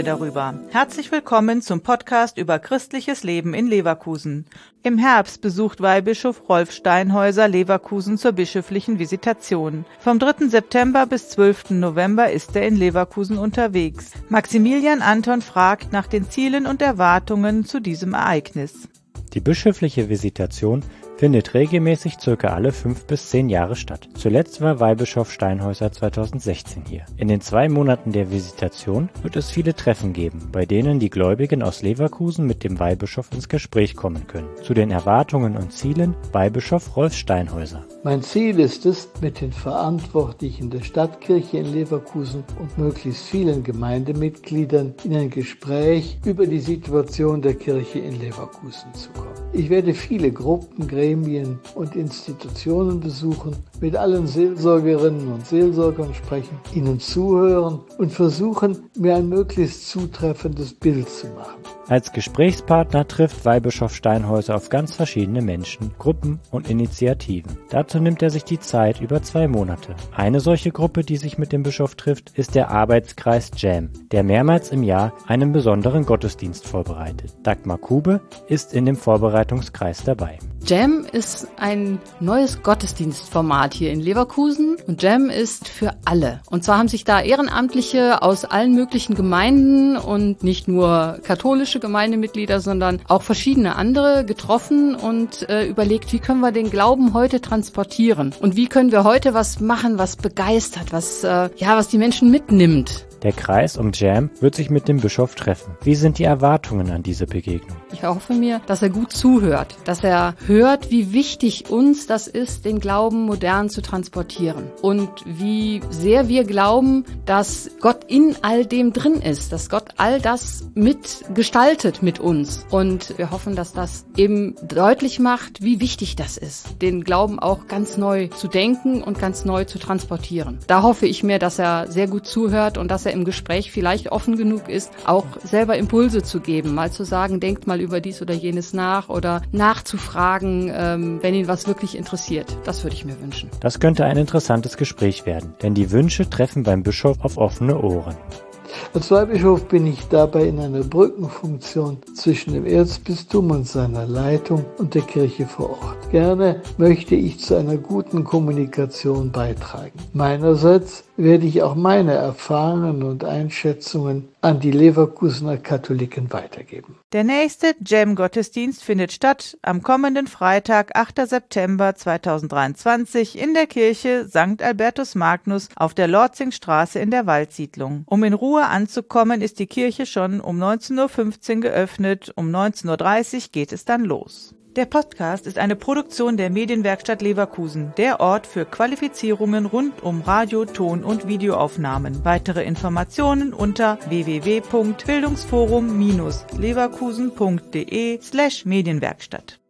wir darüber. Herzlich willkommen zum Podcast über christliches Leben in Leverkusen. Im Herbst besucht Weihbischof Rolf Steinhäuser Leverkusen zur bischöflichen Visitation. Vom 3. September bis 12. November ist er in Leverkusen unterwegs. Maximilian Anton fragt nach den Zielen und Erwartungen zu diesem Ereignis. Die bischöfliche Visitation findet regelmäßig ca. alle 5 bis 10 Jahre statt. Zuletzt war Weihbischof Steinhäuser 2016 hier. In den 2 Monaten der Visitation wird es viele Treffen geben, bei denen die Gläubigen aus Leverkusen mit dem Weihbischof ins Gespräch kommen können. Zu den Erwartungen und Zielen Weihbischof Rolf Steinhäuser. Mein Ziel ist es, mit den Verantwortlichen der Stadtkirche in Leverkusen und möglichst vielen Gemeindemitgliedern in ein Gespräch über die Situation der Kirche in Leverkusen zu kommen. Ich werde viele Gruppen, Gremien und Institutionen besuchen, mit allen Seelsorgerinnen und Seelsorgern sprechen, ihnen zuhören und versuchen, mir ein möglichst zutreffendes Bild zu machen. Als Gesprächspartner trifft Weihbischof Steinhäuser auf ganz verschiedene Menschen, Gruppen und Initiativen. Dazu nimmt er sich die Zeit über 2 Monate. Eine solche Gruppe, die sich mit dem Bischof trifft, ist der Arbeitskreis JAM, der mehrmals im Jahr einen besonderen Gottesdienst vorbereitet. Dagmar Kube ist in dem Vorbereitungskreis dabei. JAM ist ein neues Gottesdienstformat hier in Leverkusen und JAM ist für alle. Und zwar haben sich da Ehrenamtliche aus allen möglichen Gemeinden und nicht nur katholische Gemeindemitglieder, sondern auch verschiedene andere getroffen und überlegt, wie können wir den Glauben heute transportieren und wie können wir heute was machen, was begeistert, was die Menschen mitnimmt. Der Kreis um JAM wird sich mit dem Bischof treffen. Wie sind die Erwartungen an diese Begegnung? Ich hoffe mir, dass er gut zuhört, dass er hört, wie wichtig uns das ist, den Glauben modern zu transportieren und wie sehr wir glauben, dass Gott in all dem drin ist, dass Gott all das mitgestaltet mit uns. Und wir hoffen, dass das eben deutlich macht, wie wichtig das ist, den Glauben auch ganz neu zu denken und ganz neu zu transportieren. Da hoffe ich mir, dass er sehr gut zuhört und dass er im Gespräch vielleicht offen genug ist, auch selber Impulse zu geben, mal zu sagen, denkt mal über dies oder jenes nach oder nachzufragen, wenn ihn was wirklich interessiert. Das würde ich mir wünschen. Das könnte ein interessantes Gespräch werden, denn die Wünsche treffen beim Bischof auf offene Ohren. Als Weihbischof bin ich dabei in einer Brückenfunktion zwischen dem Erzbistum und seiner Leitung und der Kirche vor Ort. Gerne möchte ich zu einer guten Kommunikation beitragen. Meinerseits werde ich auch meine Erfahrungen und Einschätzungen an die Leverkusener Katholiken weitergeben. Der nächste JAM-Gottesdienst findet statt am kommenden Freitag, 8. September 2023 in der Kirche St. Albertus Magnus auf der Lorzingstraße in der Waldsiedlung. Um in Ruhe anzukommen, ist die Kirche schon um 19.15 Uhr geöffnet, um 19.30 Uhr geht es dann los. Der Podcast ist eine Produktion der Medienwerkstatt Leverkusen, der Ort für Qualifizierungen rund um Radio-, Ton- und Videoaufnahmen. Weitere Informationen unter www.bildungsforum-leverkusen.de/Medienwerkstatt.